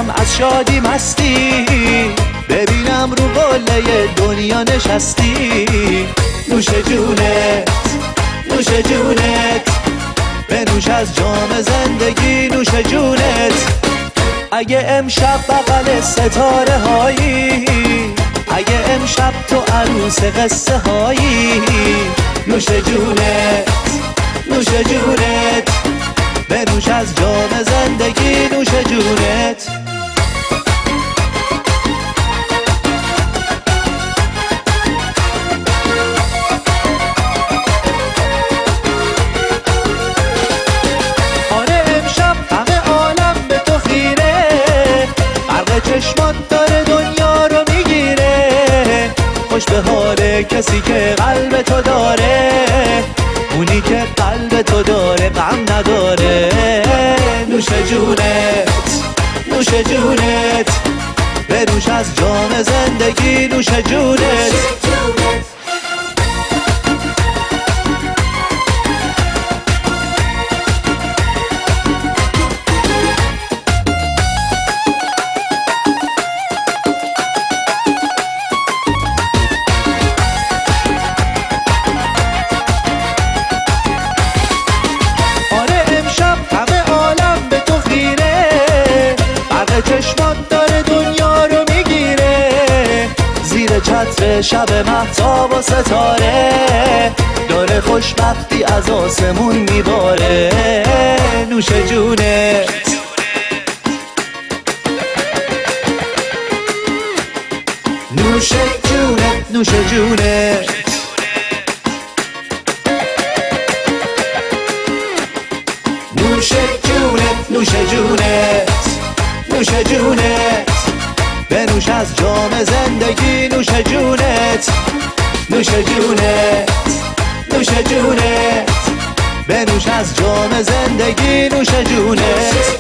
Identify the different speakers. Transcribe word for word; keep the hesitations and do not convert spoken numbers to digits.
Speaker 1: کنم از شادی مستی، ببینم رو قله دنیا نشستی. نوش جونت نوش جونت، بنوش از جام زندگی نوش جونت. اگه امشب بغل ستاره هایی، اگه امشب تو عروس قصه هایی، نوش جونت نوش جونت، بنوش از جام زندگی نوش جونت. آره امشب همه عالم به تو خیره، برق چشمات داره دنیا رو میگیره. خوش به حال کسی که قلب تو داره، اونی که قلب تو داره غم نداره. نوش جونت نوش جونت، بنوش از جام زندگی نوش جونت. چشمات داره دنیا رو میگیره، زیر چتر شب مهتاب و ستاره، داره خوشبختی از آسمون میباره. نوش جونت نوش جونت نوش جونت، نوش جونت نوش جونت نوش جونت، بنوش از جام زندگی نوش جونت. نوش جونت نوش جونت، بنوش از جام زندگی نوش جونت.